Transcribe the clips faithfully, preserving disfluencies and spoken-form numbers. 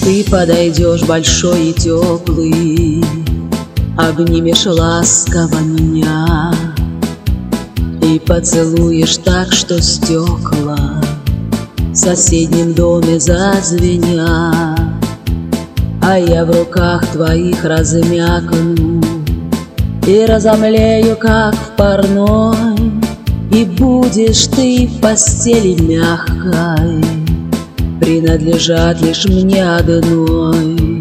Ты подойдешь большой и теплый, обнимешь ласково меня и поцелуешь так, что стекла в соседнем доме зазвенят. А я в руках твоих размякну и разомлею, как в парной, и будешь ты в постели мягкой принадлежать лишь мне одной.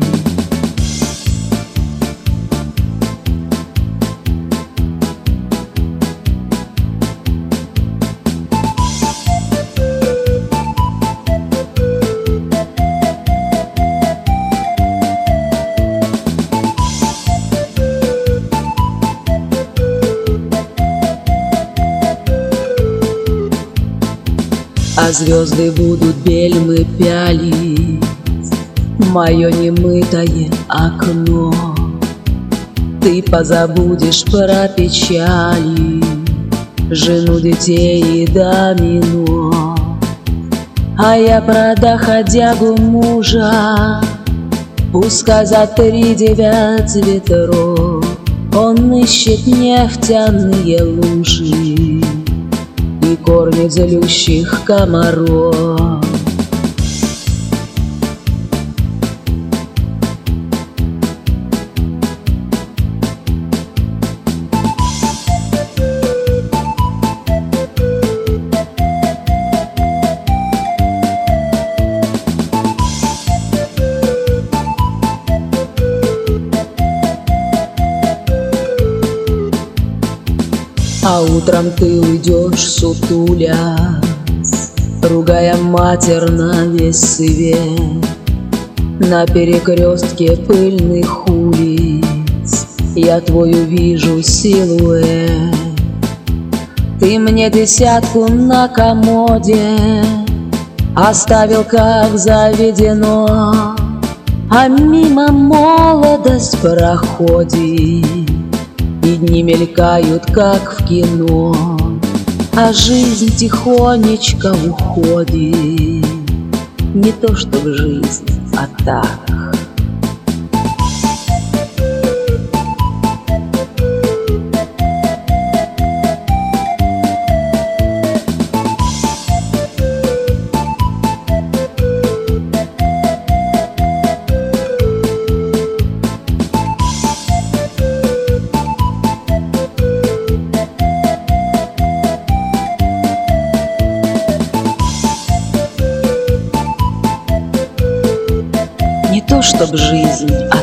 А звезды будут бельмы пялить мое немытое окно. Ты позабудешь про печали, жену, детей и домино. А я про доходягу мужа, пускай за три девять ветров он ищет нефтяные лужи и кормит злющих комаров. А утром ты уйдешь, сутулясь, ругая матерь на весь свет. На перекрестке пыльных улиц я твой увижу силуэт. Ты мне десятку на комоде оставил, как заведено, а мимо молодость проходит, и дни мелькают, как в кино, а жизнь тихонечко уходит. Не то что в жизнь, а так. Не то чтоб жизнь, а